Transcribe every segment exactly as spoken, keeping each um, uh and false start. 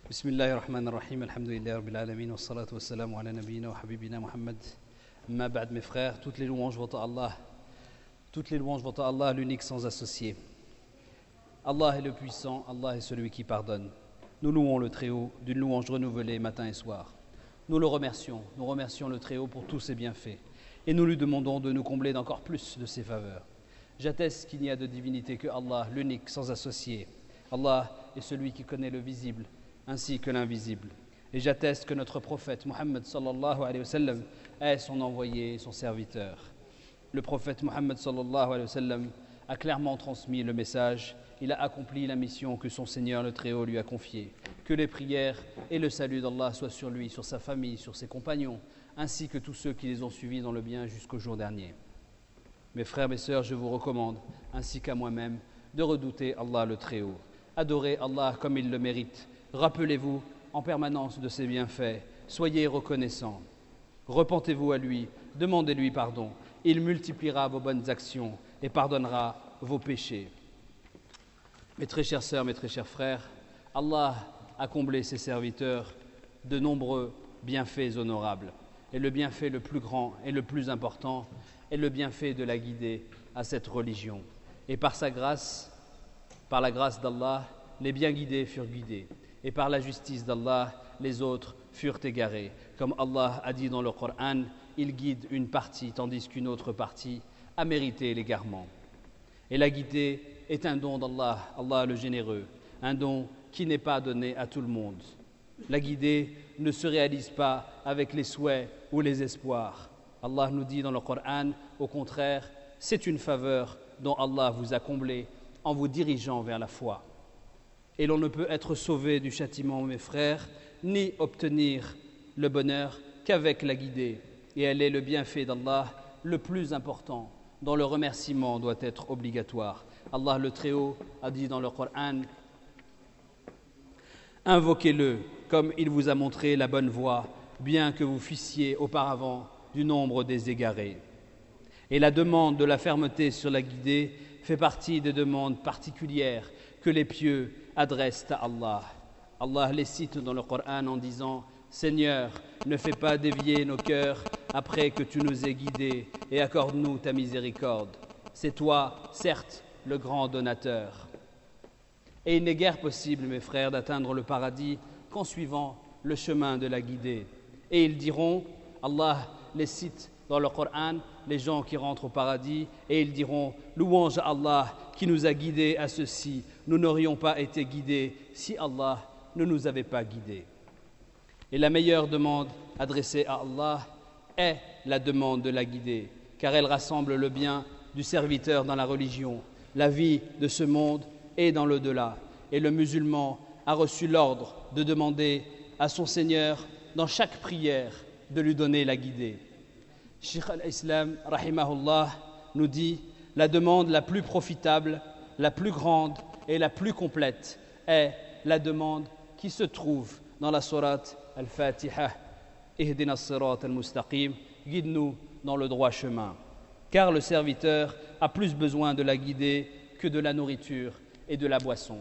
بسم الله الرحمن الرحيم الحمد لله رب العالمين والصلاة والسلام على نبينا وحبيبنا Muhammad. Ma ba'd, mes frères, toutes les louanges vont à Allah, toutes les louanges vont à Allah, l'unique sans associé. Allah est le puissant, Allah est celui qui pardonne. Nous louons le Très-Haut d'une louange renouvelée matin et soir. Nous le remercions, nous remercions le Très-Haut pour tous ses bienfaits et nous lui demandons de nous combler d'encore plus de ses faveurs. J'atteste qu'il n'y a de divinité que Allah, l'unique sans associé. Allah est celui qui connaît le visible ainsi que l'invisible. Et j'atteste que notre prophète Muhammad sallallahu alayhi wa sallam est son envoyé et son serviteur. Le prophète Muhammad sallallahu alayhi wa sallam a clairement transmis le message. Il a accompli la mission que son Seigneur le Très-Haut lui a confiée. Que les prières et le salut d'Allah soient sur lui, sur sa famille, sur ses compagnons, ainsi que tous ceux qui les ont suivis dans le bien jusqu'au jour dernier. Mes frères, mes sœurs, je vous recommande, ainsi qu'à moi-même, de redouter Allah le Très-Haut. Adorez Allah comme il le mérite. Rappelez-vous en permanence de ses bienfaits. Soyez reconnaissants. Repentez-vous à lui, demandez-lui pardon. Il multipliera vos bonnes actions et pardonnera vos péchés. Mes très chères sœurs, mes très chers frères, Allah a comblé ses serviteurs de nombreux bienfaits honorables. Et le bienfait le plus grand et le plus important est le bienfait de la guider à cette religion. Et par sa grâce, par la grâce d'Allah, les bien guidés furent guidés. Et par la justice d'Allah, les autres furent égarés. Comme Allah a dit dans le Coran, il guide une partie tandis qu'une autre partie a mérité l'égarement. Et la guidée est un don d'Allah, Allah le généreux, un don qui n'est pas donné à tout le monde. La guidée ne se réalise pas avec les souhaits ou les espoirs. Allah nous dit dans le Coran, au contraire, c'est une faveur dont Allah vous a comblé en vous dirigeant vers la foi. Et l'on ne peut être sauvé du châtiment, mes frères, ni obtenir le bonheur qu'avec la guidée. Et elle est le bienfait d'Allah le plus important, dont le remerciement doit être obligatoire. Allah le Très-Haut a dit dans le Coran, « Invoquez-le comme il vous a montré la bonne voie, bien que vous fussiez auparavant du nombre des égarés. » Et la demande de la fermeté sur la guidée fait partie des demandes particulières que les pieux adressent à Allah. Allah les cite dans le Coran en disant « Seigneur, ne fais pas dévier nos cœurs après que tu nous aies guidés et accorde-nous ta miséricorde. C'est toi, certes, le grand donateur. » Et il n'est guère possible, mes frères, d'atteindre le paradis qu'en suivant le chemin de la guidée. Et ils diront, Allah les cite dans le Coran, les gens qui rentrent au paradis, et ils diront « Louange à Allah qui nous a guidés à ceci. Nous n'aurions pas été guidés si Allah ne nous avait pas guidés. » Et la meilleure demande adressée à Allah est la demande de la guidée, car elle rassemble le bien du serviteur dans la religion, la vie de ce monde et dans l'au-delà. Et le musulman a reçu l'ordre de demander à son Seigneur, dans chaque prière, de lui donner la guidée. Cheikh al-Islam, rahimahullah, nous dit « La demande la plus profitable, la plus grande et la plus complète est la demande qui se trouve dans la sourate Al-Fatiha. Ihdina as-sirat al-mustaqim, guide-nous dans le droit chemin. » Car le serviteur a plus besoin de la guidée que de la nourriture et de la boisson.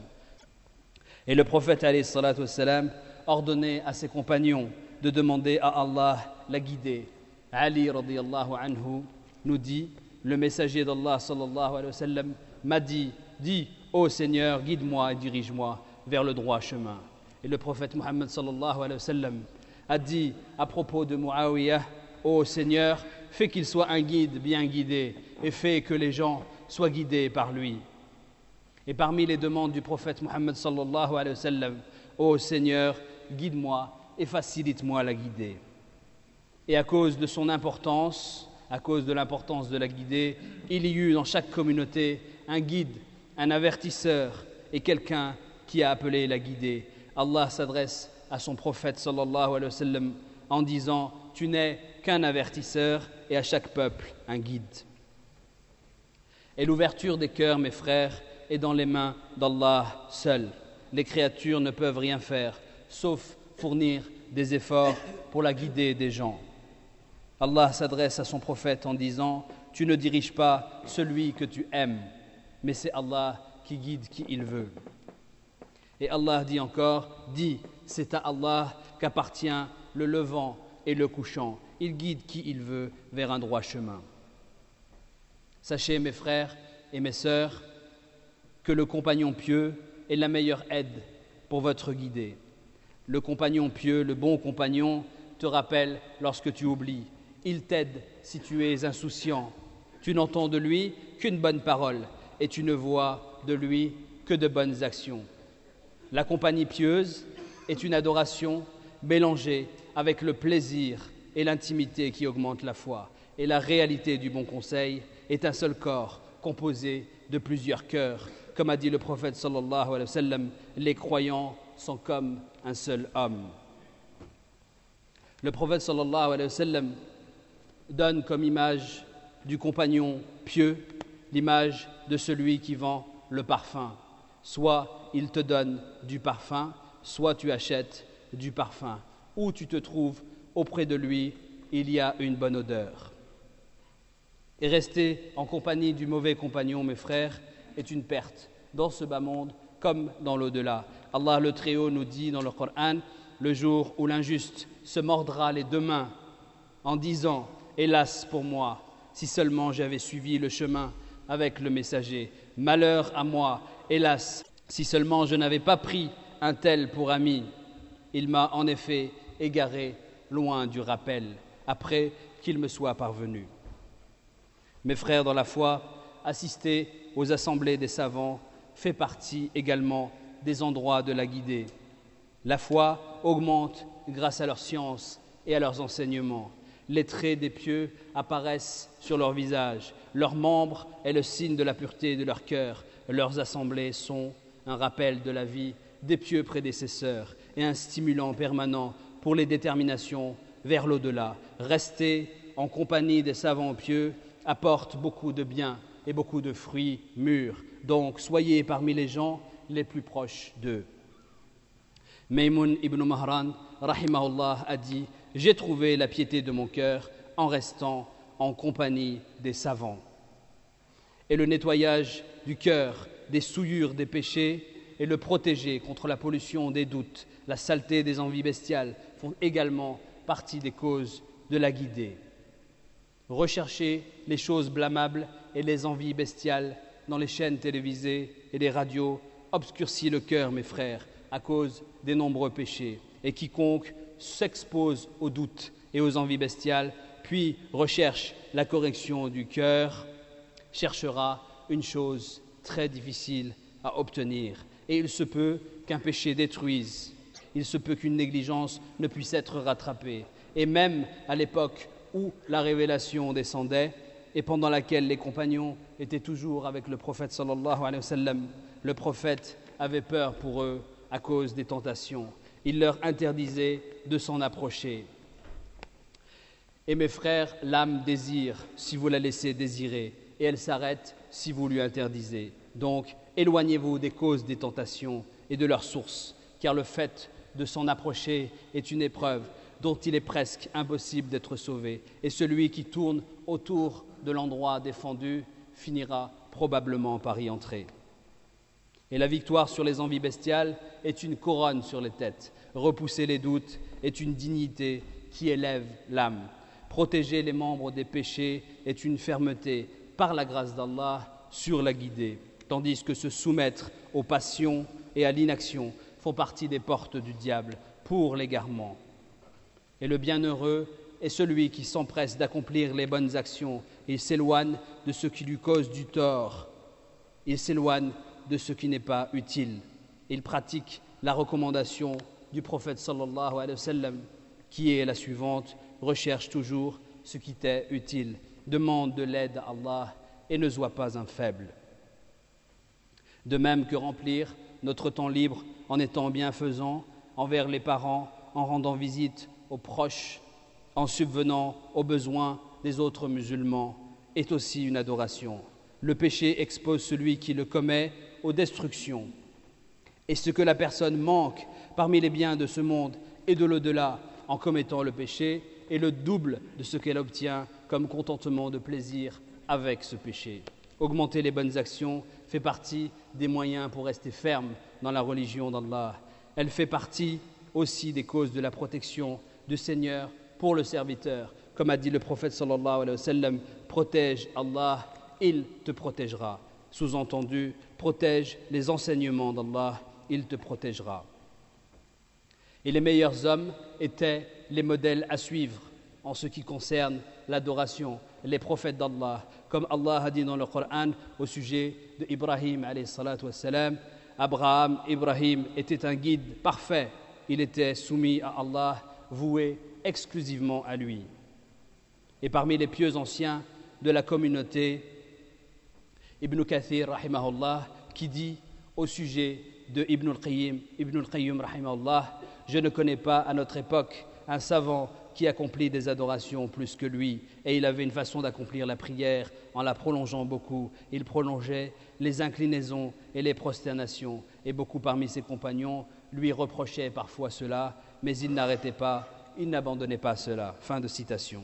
Et le prophète alayhi salatu wassalam ordonnait à ses compagnons de demander à Allah la guidée. Ali radiyallahu anhu nous dit, le messager d'Allah sallallahu alayhi wa sallam m'a dit, dis, ô Seigneur, guide-moi et dirige-moi vers le droit chemin. Et le prophète Muhammad sallallahu alayhi wa sallam a dit à propos de Muawiyah, ô Seigneur, fais qu'il soit un guide bien guidé et fais que les gens soient guidés par lui. Et parmi les demandes du prophète Muhammad sallallahu alayhi wa sallam, ô Seigneur, guide-moi et facilite-moi la guidée. Et à cause de son importance, à cause de l'importance de la guidée, il y eut dans chaque communauté un guide, un avertisseur et quelqu'un qui a appelé la guidée. Allah s'adresse à son prophète sallallahu alayhi wa sallam en disant « Tu n'es qu'un avertisseur et à chaque peuple un guide. » Et l'ouverture des cœurs, mes frères, est dans les mains d'Allah seul. Les créatures ne peuvent rien faire, sauf fournir des efforts pour la guider des gens. Allah s'adresse à son prophète en disant « Tu ne diriges pas celui que tu aimes, mais c'est Allah qui guide qui il veut. » Et Allah dit encore « Dis, c'est à Allah qu'appartient le levant et le couchant. Il guide qui il veut vers un droit chemin. Sachez, mes frères et mes sœurs, que le compagnon pieux est la meilleure aide pour votre guider. Le compagnon pieux, le bon compagnon, te rappelle lorsque tu oublies. Il t'aide si tu es insouciant. Tu n'entends de lui qu'une bonne parole et tu ne vois de lui que de bonnes actions. La compagnie pieuse est une adoration mélangée avec le plaisir et l'intimité qui augmentent la foi. Et la réalité du bon conseil est un seul corps composé de plusieurs cœurs. Comme a dit le prophète sallallahu alayhi wa sallam, les croyants sont comme un seul homme. Le prophète sallallahu alayhi wa sallam donne comme image du compagnon pieux l'image de celui qui vend le parfum. Soit il te donne du parfum, soit tu achètes du parfum. Où tu te trouves auprès de lui, il y a une bonne odeur. Et rester en compagnie du mauvais compagnon, mes frères, est une perte dans ce bas monde comme dans l'au-delà. Allah le Très-Haut nous dit dans le Coran, le jour où l'injuste se mordra les deux mains en disant « Hélas pour moi, si seulement j'avais suivi le chemin avec le messager. Malheur à moi, hélas, si seulement je n'avais pas pris un tel pour ami. Il m'a en effet égaré loin du rappel, après qu'il me soit parvenu. » Mes frères dans la foi, assister aux assemblées des savants fait partie également des endroits de la guidée. La foi augmente grâce à leur science et à leurs enseignements. Les traits des pieux apparaissent sur leur visage. Leurs membres est le signe de la pureté de leur cœur. Leurs assemblées sont un rappel de la vie des pieux prédécesseurs et un stimulant permanent pour les déterminations vers l'au-delà. Rester en compagnie des savants pieux apporte beaucoup de bien et beaucoup de fruits mûrs. Donc, soyez parmi les gens les plus proches d'eux. Maymoun ibn Mahran, rahimahullah, a dit « J'ai trouvé la piété de mon cœur en restant en compagnie des savants. » Et le nettoyage du cœur, des souillures des péchés et le protéger contre la pollution des doutes, la saleté des envies bestiales font également partie des causes de la guidée. Rechercher les choses blâmables et les envies bestiales dans les chaînes télévisées et les radios obscurcit le cœur, mes frères, à cause des nombreux péchés. Et quiconque s'expose aux doutes et aux envies bestiales, puis recherche la correction du cœur, cherchera une chose très difficile à obtenir. Et il se peut qu'un péché détruise, il se peut qu'une négligence ne puisse être rattrapée. Et même à l'époque où la révélation descendait et pendant laquelle les compagnons étaient toujours avec le prophète sallallahu alayhi wa sallam, le prophète avait peur pour eux à cause des tentations. Il leur interdisait de s'en approcher. Et mes frères, l'âme désire si vous la laissez désirer, et elle s'arrête si vous lui interdisez. Donc, éloignez-vous des causes des tentations et de leurs sources, car le fait de s'en approcher est une épreuve dont il est presque impossible d'être sauvé. Et celui qui tourne autour de l'endroit défendu finira probablement par y entrer. Et la victoire sur les envies bestiales est une couronne sur les têtes. Repousser les doutes est une dignité qui élève l'âme. Protéger les membres des péchés est une fermeté, par la grâce d'Allah, sur la guidée. Tandis que se soumettre aux passions et à l'inaction font partie des portes du diable pour l'égarement. Et le bienheureux est celui qui s'empresse d'accomplir les bonnes actions. Il s'éloigne de ce qui lui cause du tort. Il s'éloigne de ce qui n'est pas utile. Il pratique la recommandation du prophète sallallahu alayhi wa sallam, qui est la suivante: recherche toujours ce qui t'est utile, demande de l'aide à Allah et ne sois pas un faible. De même que remplir notre temps libre en étant bienfaisant envers les parents, en rendant visite aux proches, en subvenant aux besoins des autres musulmans, est aussi une adoration. Le péché expose celui qui le commet aux destructions. Et ce que la personne manque parmi les biens de ce monde et de l'au-delà en commettant le péché est le double de ce qu'elle obtient comme contentement de plaisir avec ce péché. Augmenter les bonnes actions fait partie des moyens pour rester ferme dans la religion d'Allah. Elle fait partie aussi des causes de la protection du Seigneur pour le serviteur. Comme a dit le prophète sallallahu alayhi wa sallam, protège Allah, il te protégera. Sous-entendu, protège les enseignements d'Allah, il te protégera. Et les meilleurs hommes étaient les modèles à suivre en ce qui concerne l'adoration, les prophètes d'Allah. Comme Allah a dit dans le Coran au sujet d'Ibrahim alayhi salatu wassalam, Abraham, Ibrahim était un guide parfait, il était soumis à Allah, voué exclusivement à lui. Et parmi les pieux anciens de la communauté, Ibn Kathir, rahimahullah, qui dit au sujet de Ibn al-Qayyim, Ibn al-Qayyim, rahimahullah, je ne connais pas à notre époque un savant qui accomplit des adorations plus que lui. Et il avait une façon d'accomplir la prière en la prolongeant beaucoup. Il prolongeait les inclinaisons et les prosternations. Et beaucoup parmi ses compagnons lui reprochaient parfois cela, mais il n'arrêtait pas, il n'abandonnait pas cela. Fin de citation.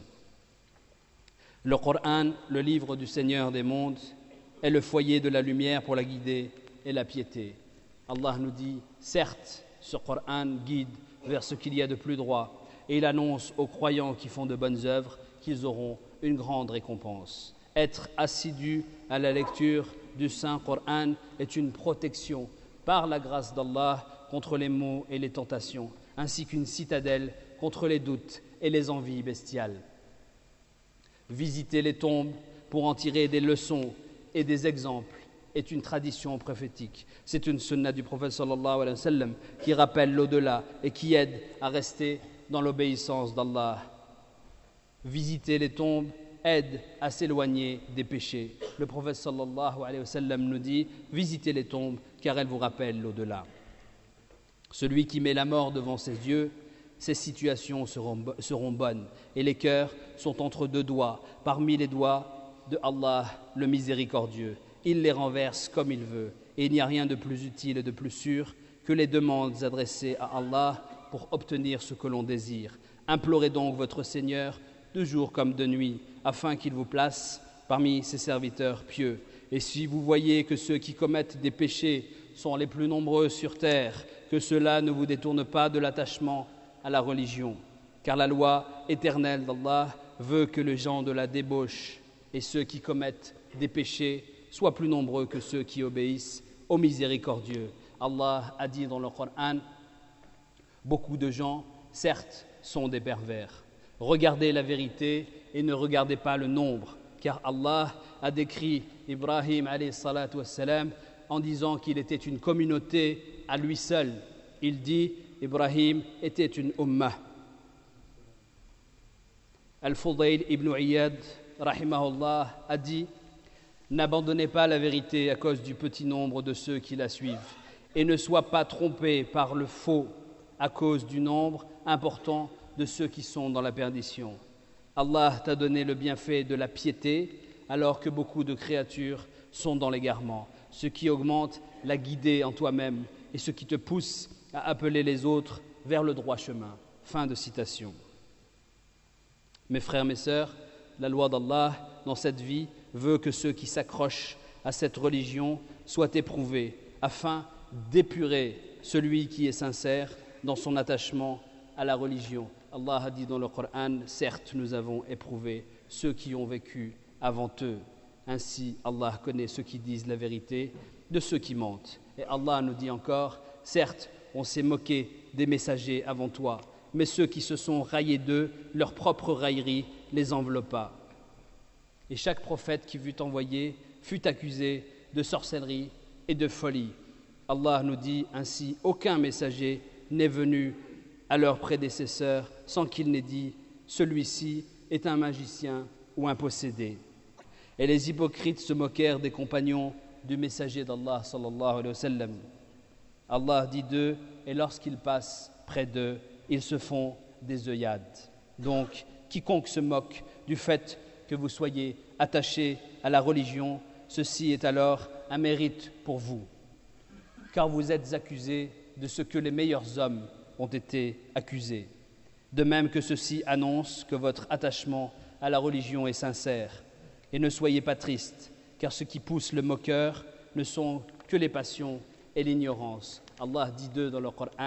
Le Coran, le livre du Seigneur des mondes, est le foyer de la lumière pour la guider et la piété. Allah nous dit, certes, ce Coran guide vers ce qu'il y a de plus droit, et il annonce aux croyants qui font de bonnes œuvres qu'ils auront une grande récompense. Être assidu à la lecture du Saint Coran est une protection par la grâce d'Allah contre les maux et les tentations, ainsi qu'une citadelle contre les doutes et les envies bestiales. Visiter les tombes pour en tirer des leçons et des exemples est une tradition prophétique. C'est une sunna du prophète sallallahu alayhi wa sallam qui rappelle l'au-delà et qui aide à rester dans l'obéissance d'Allah. Visiter les tombes aide à s'éloigner des péchés. Le prophète sallallahu alayhi wa sallam nous dit, visitez les tombes car elles vous rappellent l'au-delà. Celui qui met la mort devant ses yeux, ces situations seront, seront bonnes et les cœurs sont entre deux doigts, parmi les doigts de Allah, le miséricordieux. Il les renverse comme il veut et il n'y a rien de plus utile et de plus sûr que les demandes adressées à Allah pour obtenir ce que l'on désire. Implorez donc votre Seigneur de jour comme de nuit afin qu'il vous place parmi ses serviteurs pieux. Et si vous voyez que ceux qui commettent des péchés sont les plus nombreux sur terre, que cela ne vous détourne pas de l'attachement à la religion, car la loi éternelle d'Allah veut que les gens de la débauche et ceux qui commettent des péchés soient plus nombreux que ceux qui obéissent au miséricordieux. Allah a dit dans le Coran, beaucoup de gens, certes, sont des pervers. Regardez la vérité et ne regardez pas le nombre, car Allah a décrit Ibrahim alayhi salatu wassalam en disant qu'il était une communauté à lui seul. Il dit, Ibrahim était une ummah. Al-Fudayl ibn Iyad, rahimahullah, a dit, n'abandonnez pas la vérité à cause du petit nombre de ceux qui la suivent et ne sois pas trompé par le faux à cause du nombre important de ceux qui sont dans la perdition. Allah t'a donné le bienfait de la piété alors que beaucoup de créatures sont dans l'égarement, ce qui augmente la guidée en toi-même et ce qui te pousse à appeler les autres vers le droit chemin. Fin de citation. Mes frères, mes sœurs, la loi d'Allah dans cette vie veut que ceux qui s'accrochent à cette religion soient éprouvés afin d'épurer celui qui est sincère dans son attachement à la religion. Allah a dit dans le Coran, certes nous avons éprouvé ceux qui ont vécu avant eux. Ainsi Allah connaît ceux qui disent la vérité de ceux qui mentent. Et Allah nous dit encore, certes on s'est moqué des messagers avant toi, mais ceux qui se sont raillés d'eux, leur propre raillerie les enveloppa. Et chaque prophète qui fut envoyé fut accusé de sorcellerie et de folie. Allah nous dit ainsi, aucun messager n'est venu à leurs prédécesseurs sans qu'il n'ait dit, celui-ci est un magicien ou un possédé. Et les hypocrites se moquèrent des compagnons du messager d'Allah sallallahu alayhi wa sallam. Allah dit d'eux, et lorsqu'ils passent près d'eux, ils se font des œillades. Donc, quiconque se moque du fait que vous soyez attachés à la religion, ceci est alors un mérite pour vous, car vous êtes accusés de ce que les meilleurs hommes ont été accusés. De même que ceci annonce que votre attachement à la religion est sincère. Et ne soyez pas tristes, car ce qui pousse le moqueur ne sont que les passions et l'ignorance. Allah dit d'eux dans le Coran,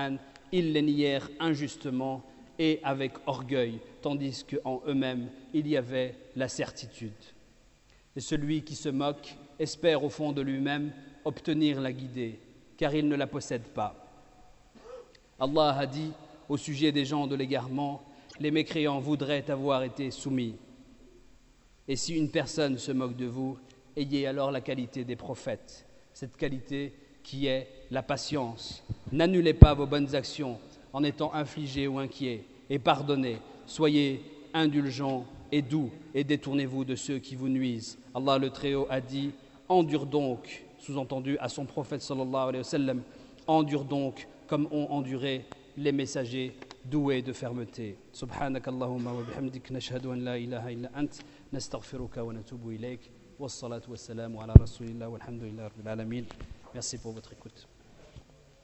ils les nièrent injustement et avec orgueil, tandis qu'en eux-mêmes, il y avait la certitude. Et celui qui se moque espère au fond de lui-même obtenir la guidée, car il ne la possède pas. Allah a dit au sujet des gens de l'égarement, les mécréants voudraient avoir été soumis. Et si une personne se moque de vous, ayez alors la qualité des prophètes, cette qualité qui est la patience. N'annulez pas vos bonnes actions en étant infligés ou inquiets, et pardonnez. Soyez indulgents et doux, et détournez-vous de ceux qui vous nuisent. Allah le Très-Haut a dit, endure donc, sous-entendu à son prophète sallallahu alayhi wa sallam, endure donc comme ont enduré les messagers doués de fermeté. Subhanakallahumma wa bihamdik, nashhadu an la ilaha illa ant, nastaghfiruka wa natubu ilayk, wassalatu wassalamu ala rasulillah walhamdulillahi rabbil alamin. Merci pour votre écoute.